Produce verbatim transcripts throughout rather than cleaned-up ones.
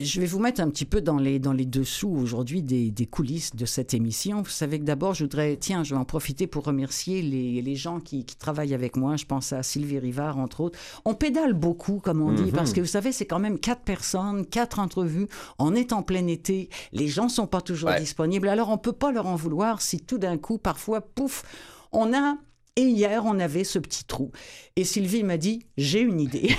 Je vais vous mettre un petit peu dans les, dans les dessous aujourd'hui des, des coulisses de cette émission. Vous savez que d'abord, je voudrais, tiens, je vais en profiter pour remercier les, les gens qui, qui travaillent avec moi. Je pense à Sylvie Rivard, entre autres. On pédale beaucoup, comme on dit, mm-hmm. parce que vous savez, c'est quand même quatre personnes, quatre entrevues. On est en plein été. Les gens ne sont pas toujours ouais. disponibles. Alors, on ne peut pas leur en vouloir si tout d'un coup, parfois, pouf, on a... Et hier, on avait ce petit trou. Et Sylvie m'a dit, j'ai une idée.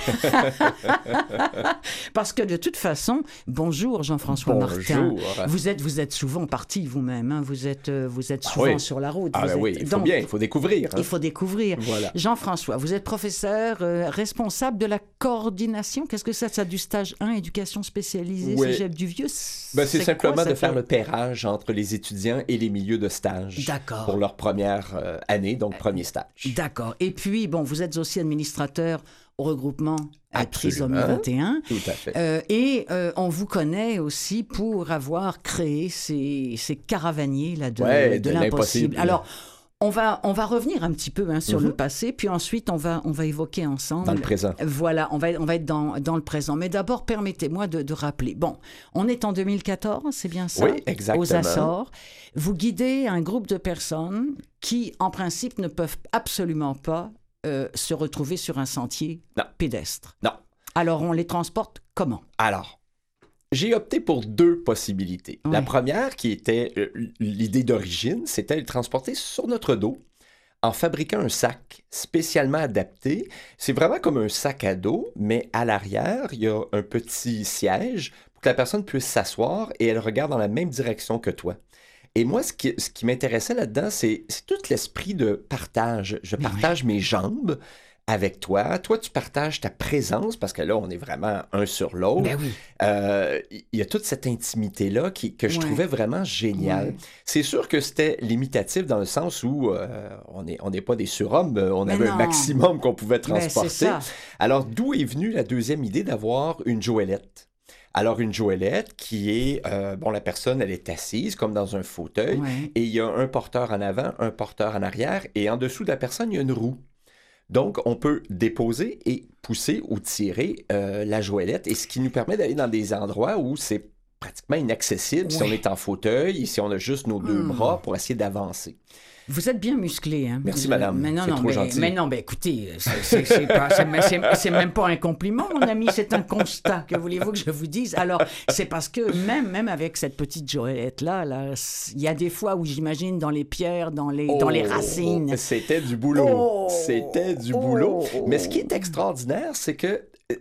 Parce que de toute façon, bonjour Jean-François bonjour. Martin. Vous êtes, vous êtes souvent parti vous-même. Hein? Vous êtes, vous êtes souvent ah oui. sur la route. Ah ben êtes... oui, il faut Donc, bien, il faut découvrir. Hein? Il faut découvrir. Voilà. Jean-François, vous êtes professeur euh, responsable de la coordination. Qu'est-ce que c'est ça, du stage un, éducation spécialisée, oui. Cégep du Vieux? Ben, c'est, c'est simplement quoi, de faire le pairage entre les étudiants et les milieux de stage. D'accord. Pour leur première euh, année, donc premier stage. D'accord. Et puis, bon, vous êtes aussi administrateur au regroupement Trisomie vingt et un. Tout à fait. Euh, et euh, on vous connaît aussi pour avoir créé ces, ces caravaniers là, de, ouais, de, de l'impossible. Alors, on va, on va revenir un petit peu hein, sur mm-hmm. le passé, puis ensuite, on va, on va évoquer ensemble... Dans le présent. Voilà, on va, on va être dans, dans le présent. Mais d'abord, permettez-moi de, de rappeler. Bon, on est en deux mille quatorze, c'est bien ça? Oui, exactement. Aux Açores. Vous guidez un groupe de personnes qui, en principe, ne peuvent absolument pas euh, se retrouver sur un sentier non. pédestre. Non. Alors, on les transporte comment? Alors... J'ai opté pour deux possibilités. Oui. La première, qui était euh, l'idée d'origine, c'était de le transporter sur notre dos en fabriquant un sac spécialement adapté. C'est vraiment comme un sac à dos, mais à l'arrière, il y a un petit siège pour que la personne puisse s'asseoir et elle regarde dans la même direction que toi. Et moi, ce qui, ce qui m'intéressait là-dedans, c'est, c'est tout l'esprit de partage. Je partage oui. mes jambes avec toi. Toi, tu partages ta présence, parce que là, on est vraiment un sur l'autre. Ben oui. Euh, il y a toute cette intimité-là qui, que je ouais. trouvais vraiment géniale. Ouais. C'est sûr que c'était limitatif dans le sens où euh, on n'est on n'est pas des surhommes, on Mais avait non. un maximum qu'on pouvait transporter. Ben, Alors, d'où est venue la deuxième idée d'avoir une Joëlette? Alors, une Joëlette qui est, euh, bon, la personne, elle est assise comme dans un fauteuil, ouais. et il y a un porteur en avant, un porteur en arrière, et en dessous de la personne, il y a une roue. Donc, on peut déposer et pousser ou tirer euh, la Joëlette, et ce qui nous permet d'aller dans des endroits où c'est pratiquement inaccessible oui. si on est en fauteuil et si on a juste nos deux mmh. bras pour essayer d'avancer. Vous êtes bien musclé, hein? Merci, madame. Mais non, c'est non, trop mais, gentil. mais non, mais écoutez, c'est, c'est, c'est, pas, c'est, c'est, c'est même pas un compliment, mon ami, c'est un constat. Que voulez-vous que je vous dise? Alors, c'est parce que même, même avec cette petite Joëlette-là, là, il y a des fois où j'imagine dans les pierres, dans les, oh, dans les racines. C'était du boulot. Oh, c'était du boulot. Oh, mais ce qui est extraordinaire, c'est que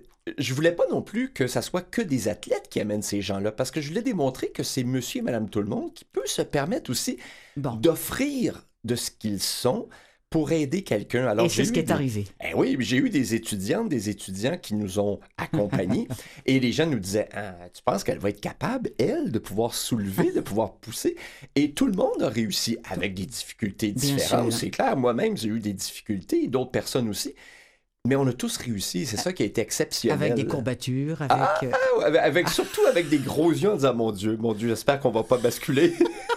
je voulais pas non plus que ça soit que des athlètes qui amènent ces gens-là, parce que je voulais démontrer que c'est monsieur et madame tout le monde qui peut se permettre aussi bon. d'offrir de ce qu'ils sont pour aider quelqu'un. Alors, et c'est ce qui est des... arrivé. Eh oui, j'ai eu des étudiantes, des étudiants qui nous ont accompagnés et les gens nous disaient ah, « Tu penses qu'elle va être capable, elle, de pouvoir soulever, de pouvoir pousser? » Et tout le monde a réussi avec des difficultés différentes. C'est clair, moi-même, j'ai eu des difficultés, d'autres personnes aussi. Mais on a tous réussi, c'est ça qui a été exceptionnel. Avec des courbatures, avec... Ah, ah, avec, avec surtout avec des gros yeux en disant « Mon Dieu, mon Dieu, j'espère qu'on va pas basculer. »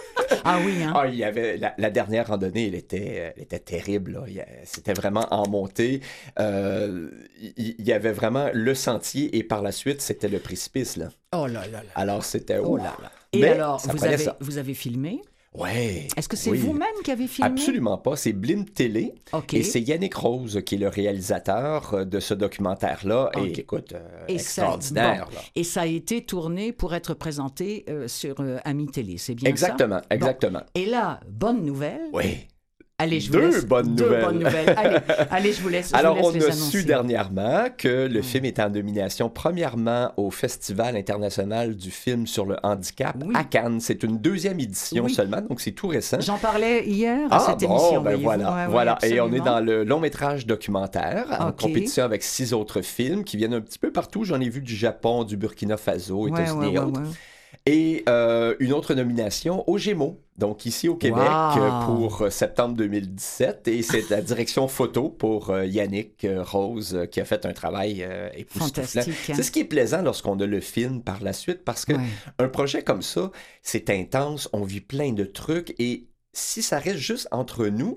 Ah oui, hein? Ah, il y avait, la, la dernière randonnée, elle était, elle était terrible. Là. Il, c'était vraiment en montée. Euh, il, il y avait vraiment le sentier et par la suite, c'était le précipice. Là. Oh là là là. Alors, c'était... Oh là là. Et mais alors, vous avez, vous avez filmé? Oui. Est-ce que c'est oui. vous-même qui avez filmé? Absolument pas. C'est Blim Télé. Okay. Et c'est Yannick Rose qui est le réalisateur de ce documentaire-là. Okay. Et écoute, euh, et extraordinaire. Ça, bon. Et ça a été tourné pour être présenté euh, sur euh, Ami Télé, c'est bien exactement, ça? Exactement, exactement. Bon. Et là, bonne nouvelle. Oui. Allez, je vous Deux laisse. bonnes Deux nouvelles. bonnes nouvelles. Allez, allez, je vous laisse. Je Alors, vous laisse on les a annoncer. su dernièrement que le mmh. film est en nomination, premièrement, au Festival international du film sur le handicap oui. à Cannes. C'est une deuxième édition oui. seulement, donc c'est tout récent. J'en parlais hier ah, à cette bon, émission. Ben voilà, ouais, voilà. Ouais, et on est dans le long-métrage documentaire, en okay. compétition avec six autres films qui viennent un petit peu partout. J'en ai vu du Japon, du Burkina Faso, États-Unis ouais, et ouais, autres. Ouais. Et euh, une autre nomination aux Gémeaux, donc ici au Québec, wow. pour septembre deux mille dix-sept. Et c'est la direction photo pour euh, Yannick euh, Rose euh, qui a fait un travail euh, époustouflant. Hein? C'est ce qui est plaisant lorsqu'on a le film par la suite, parce que ouais. un projet comme ça, c'est intense, on vit plein de trucs. Et si ça reste juste entre nous,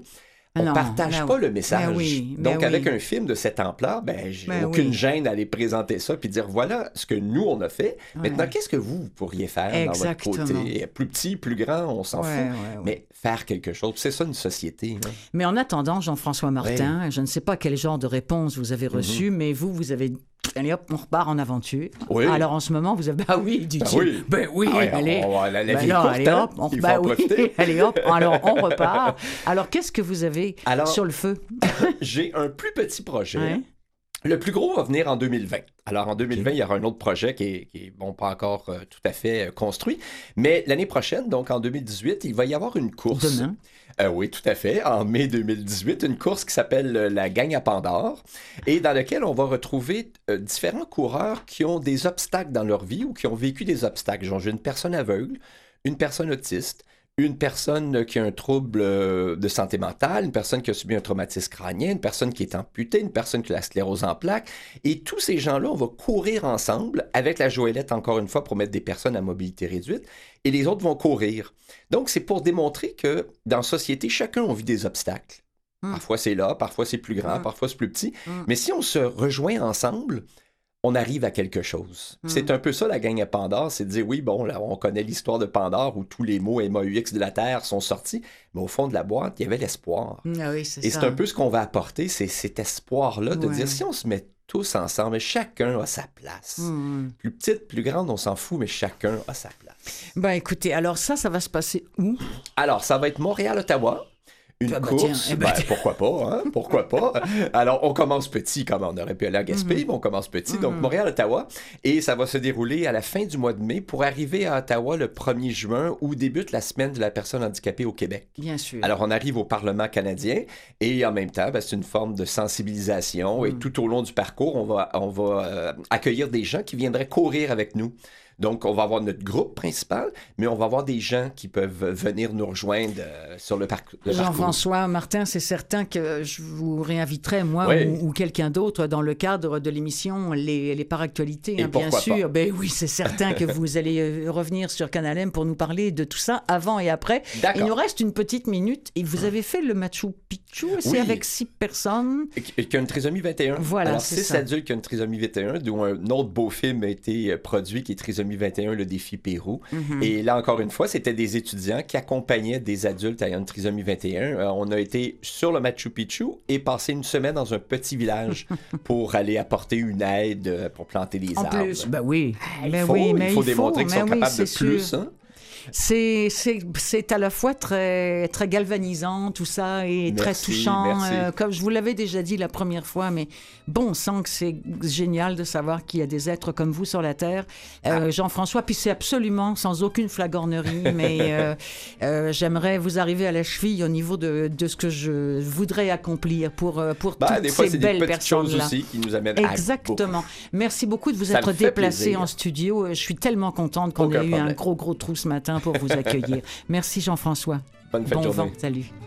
on ne Non, partage ben pas oui. le message. Ben oui, ben Donc, avec oui. un film de cette ampleur, ben, j'ai Ben aucune oui. gêne à aller présenter ça puis dire voilà ce que nous, on a fait. Ouais. Maintenant, qu'est-ce que vous, vous pourriez faire Exactement. dans votre côté? Plus petit, plus grand, on s'en Ouais, fout. ouais, ouais. Mais faire quelque chose, c'est ça une société. Hein. Mais en attendant, Jean-François Martin, je ne sais pas quel genre de réponse vous avez reçu, mais vous, vous avez... Allez hop, on repart en aventure. Oui. Alors en ce moment, vous avez... Ah oui, dit-il. Ben oui. Ben oui, Ah ouais, allez. on va- la- la Ben vie est là, courte, allez hein? hop, on... Il faut ben en oui. profiter. Allez hop, alors on repart. Alors qu'est-ce que vous avez Alors- sur le feu? J'ai un plus petit projet. Ouais. Le plus gros va venir en deux mille vingt. Alors, en deux mille vingt, il y aura un autre projet qui est, qui est, bon, pas encore euh, tout à fait euh, construit. Mais l'année prochaine, donc en deux mille dix-huit, il va y avoir une course. Demain. Euh, oui, tout à fait. En mai deux mille dix-huit, une course qui s'appelle euh, la Gagne à Pandore et dans laquelle on va retrouver euh, différents coureurs qui ont des obstacles dans leur vie ou qui ont vécu des obstacles. Genre, j'ai une personne aveugle, une personne autiste, une personne qui a un trouble euh, de santé mentale, une personne qui a subi un traumatisme crânien, une personne qui est amputée, une personne qui a la sclérose en plaques. Et tous ces gens-là, on va courir ensemble avec la Joëlette, encore une fois, pour mettre des personnes à mobilité réduite. Et les autres vont courir. Donc, c'est pour démontrer que dans la société, chacun a vu des obstacles. Mm. Parfois, c'est là, parfois, c'est plus grand, Mm. parfois, c'est plus petit. Mm. Mais si on se rejoint ensemble, on arrive à quelque chose. Mm. C'est un peu ça la Gagne à Pandore, c'est de dire, oui, bon, là, on connaît l'histoire de Pandore où tous les mots M A U X de la Terre sont sortis, mais au fond de la boîte, il y avait l'espoir. Ah oui, c'est Et ça. c'est un peu ce qu'on va apporter, c'est cet espoir-là de Ouais. dire, si on se met tous ensemble, mais chacun a sa place. Mm. Plus petite, plus grande, on s'en fout, mais chacun a sa place. Ben écoutez, alors ça, ça va se passer où? Alors, ça va être Montréal-Ottawa. Une Ah bah course, tiens, eh ben ben, tiens. pourquoi pas, hein? Pourquoi pas? Alors, on commence petit, comme on aurait pu aller à Gaspé, Mhm. mais on commence petit. Donc, Mhm. Montréal-Ottawa. Et ça va se dérouler à la fin du mois de mai pour arriver à Ottawa le premier juin où débute la semaine de la personne handicapée au Québec. Bien sûr. Alors, on arrive au Parlement canadien et en même temps, ben, c'est une forme de sensibilisation. Et Mm. tout au long du parcours, on va, on va euh, accueillir des gens qui viendraient courir avec nous. Donc, on va avoir notre groupe principal, mais on va avoir des gens qui peuvent venir nous rejoindre euh, sur le, parc- le parcours. Jean-François Martin, c'est certain que je vous réinviterai, moi Oui. ou, ou quelqu'un d'autre, dans le cadre de l'émission Les, les Paractualités, Et hein, bien pourquoi sûr. pas. Ben oui, c'est certain que vous allez euh, revenir sur Canal M pour nous parler de tout ça avant et après. D'accord. Il nous reste une petite minute et vous avez fait le Machu Picchu, c'est Oui. avec six personnes. Qui qui a une trisomie vingt et un. Voilà, Alors, c'est six ça. adultes qui ont une trisomie vingt et un, dont un autre beau film a été euh, produit qui est Trisomie vingt et un, le défi Pérou. Mhm. Et là, encore une fois, c'était des étudiants qui accompagnaient des adultes ayant une trisomie vingt et un. Euh, on a été sur le Machu Picchu et passé une semaine dans un petit village pour aller apporter une aide euh, pour planter des En arbres. plus, ben oui. Il Ben faut, oui, mais il faut démontrer qu'ils mais sont oui, capables de c'est plus. sûr. Hein? C'est, c'est, c'est à la fois très, très galvanisant, tout ça, et très Merci, touchant. merci. euh, comme je vous l'avais déjà dit la première fois, mais bon sang que c'est génial de savoir qu'il y a des êtres comme vous sur la Terre. Euh, Ah. Jean-François, puis c'est absolument sans aucune flagornerie, mais euh, euh, j'aimerais vous arriver à la cheville au niveau de, de ce que je voudrais accomplir pour, euh, pour Ben, toutes des fois, ces c'est des belles petites choses personnes-là. aussi qui nous amènent à beaucoup. Exactement. Merci beaucoup de vous Ça être me fait déplacé plaisir. en studio. Je suis tellement contente qu'on Aucun ait eu un problème. gros, gros trou ce matin pour vous accueillir. Merci Jean-François. Bonne fête Bon de journée. vent. Salut.